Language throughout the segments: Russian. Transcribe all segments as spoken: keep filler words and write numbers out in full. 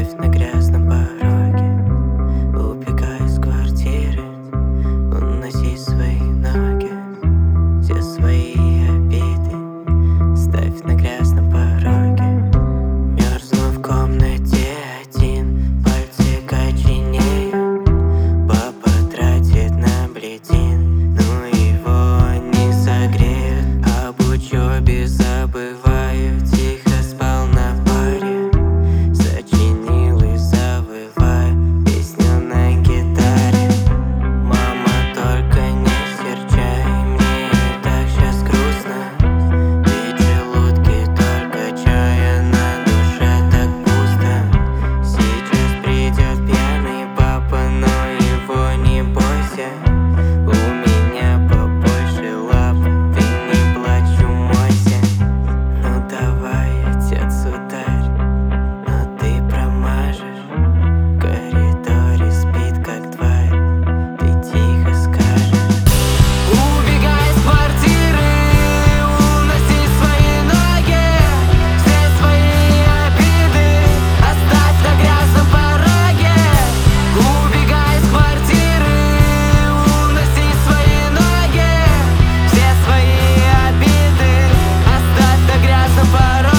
Оставь на грязном пороге, убегай из квартиры, уноси свои ноги, все свои обиды. Ставь на грязном пороге, мерзну в комнате один, пальцы коченеют. Папа тратит на бледин, но его не согреют. Об учебе забываю, тихо спал на паре, сочинил и завываю песню на гитаре. Мама, только не серчай, мне и так щас грустно, ведь в желудке только чая, на душе так пусто. Сейчас придет пьяный папа, но его не бойся. У меня побольше лап, ты не плачь, умойся. Ну давай, отец, ударь, но ты промажешь. В коридоре спит, как тварь, ты тихо скажешь. Убегай из квартиры, уноси свои ноги, все свои обиды оставь на грязном пороге. Убегай из квартиры, уноси свои ноги, все свои обиды оставь на грязном пороге.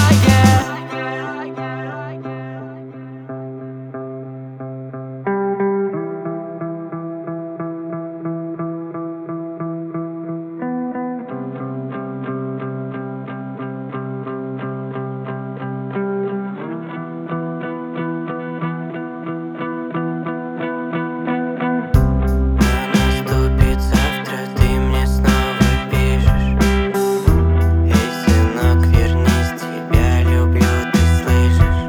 Наступит завтра, ты мне снова пишешь: эй, сынок, вернись, тебя люблю, ты слышишь?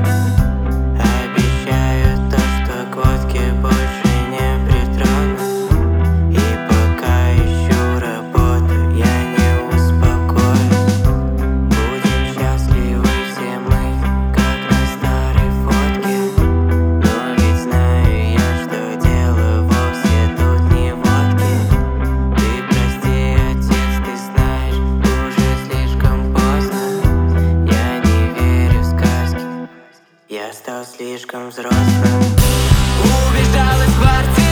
Обещаю то, что к водке больше не притронусь, и пока ищу работу, я не успокоюсь. Будем счастливы все мы, как на старой фотке, но ведь знаю я, что дело вовсе тут не в водке. Ты прости, отец, ты знаешь, уже слишком поздно. Я не верю в сказки, я стал слишком взрослым. Убежал из квартиры.